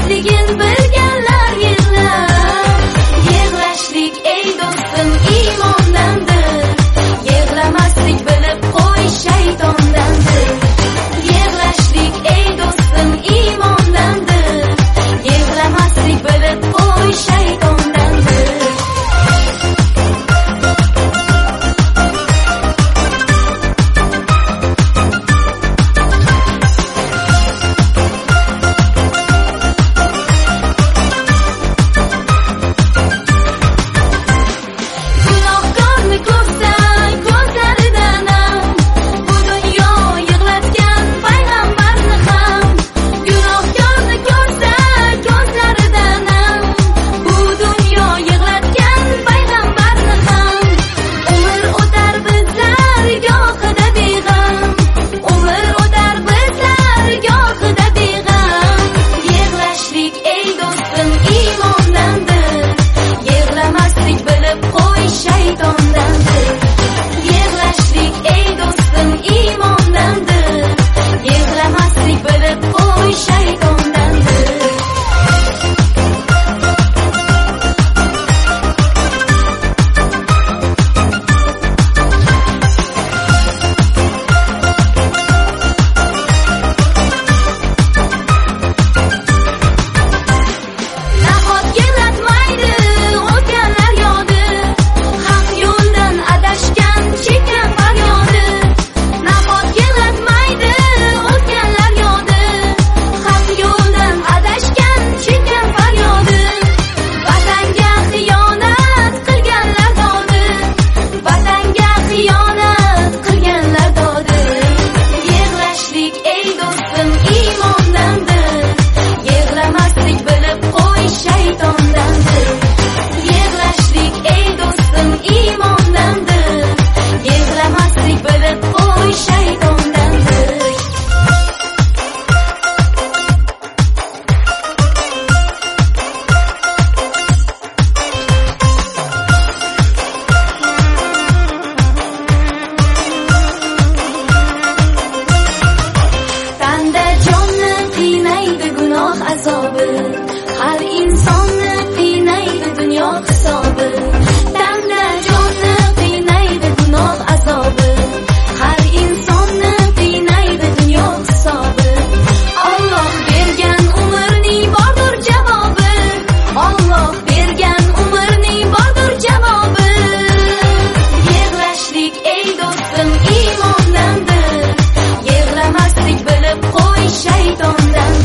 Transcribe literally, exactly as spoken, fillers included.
yig'lashligin bilganlar yig'lar. Yig'lashlik ey do'stim iymondandir, yig'lamaslik bilib qo'y shaytondandir. Yig'lashlik ey do'stim iymondandir, yig'lamaslik bilib qo'y shaytondandir. Har insonni qiynaydi dunyo hisobi. Tanda jonni qiynaydi gunoh azobi. Har insonni qiynaydi dunyo hisobi. Alloh bergan umrning bordir javobi. Alloh bergan umrning bordir javobi. Yig'lashlik ey do'stim iymondandir, yig'lamaslik bilib qo'y shaytondan.